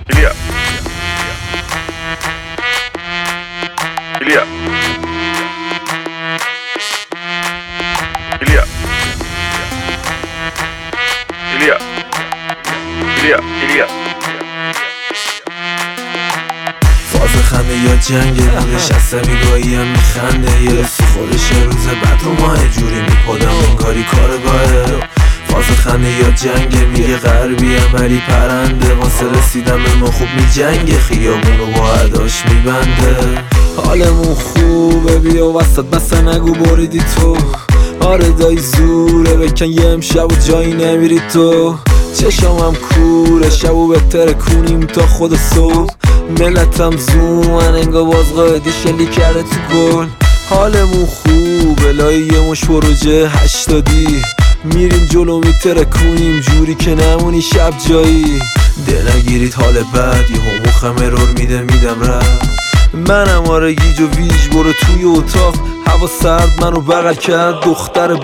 Ilya. Ilya. Ilya. Ilya. Ilya. Ilya. فاز خنده یا جنگه نشسته میگاهی هم میخنده یه رسی خودش روز بعد رو ماه جوری میپادم انگاری کارگاهه فاز خنده یا جنگه میگه غربی هم ولی پرنده واسه رسیدم به ما خوب میجنگه خیابونو با عداش میبنده حالمون خوبه بیا وسط بسه نگو بریدی تو آره دایی زوره بکن یه امشب و جایی نمیری تو چشامم کوره شبو بهتره کنیم تا خود صبح ملتم زومن انگا باز قایدی شلی کرده تو گل حالمون خوبه لای یه مش پروژه 80 میریم جلو میتره کنیم جوری که نمونی شب جایی دل نگیرید حال بد یه هموخم ارور میدم رفت منم آره گیج و ویج برو توی اتاق هوا سرد منو بغل کرد دختر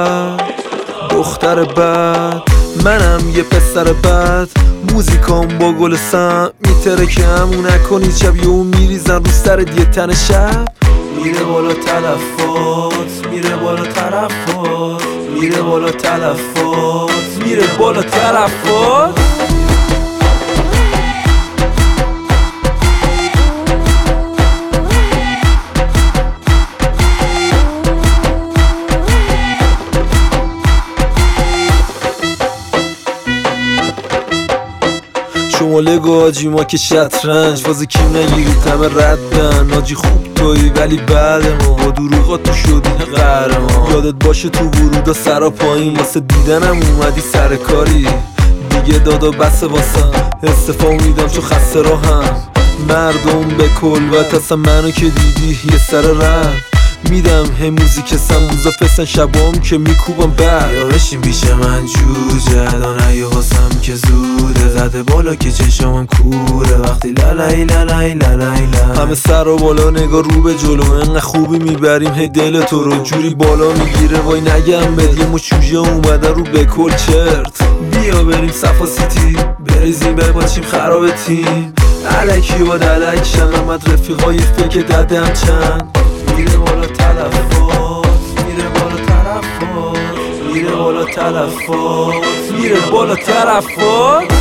بد منم یه پسر بد موزیکام با گل سم میتره که همون نکنید شب یه اون میریزن رو سرت یه تن شب میره بالا تلفات میره بالا طرفات میره بالا تلفات میره بالا طرفات شماله گاجی ما که شطرنج فاز کیم نگیرید همه ردن ناجی خوب تویی ولی بعد ما با دروغات تو شدی قهرمان یادت باشه تو ورودا سرا پایین واسه دیدنم اومدی سر کاری دیگه دادا بسه واسم استفا میدم چون خسته راهم مردم به کل و اصلا منو که دیدی یه سر رد میدم هم موزیک سمبوزا فسن شبام که میکوبم بر یا بشین پیش من جوجه دانه یه حسم که زوده زده بالا که چشامم کوره وقتی لالای لالای لالای همه سر و بالا نگاه رو به جلو انقدر خوبی میبریم هی دل تو رو جوری بالا میگیره وای نگم بد یه مچوژه اومده رو به کل چرت بیا بریم صفا سیتی بریزیم بباچیم خراب تیم علکی با دلک شنمت رفیقای فکر ددم چند میره بالا تلفات میره بالا طرفات میره بالا تلفات میره بالا طرفات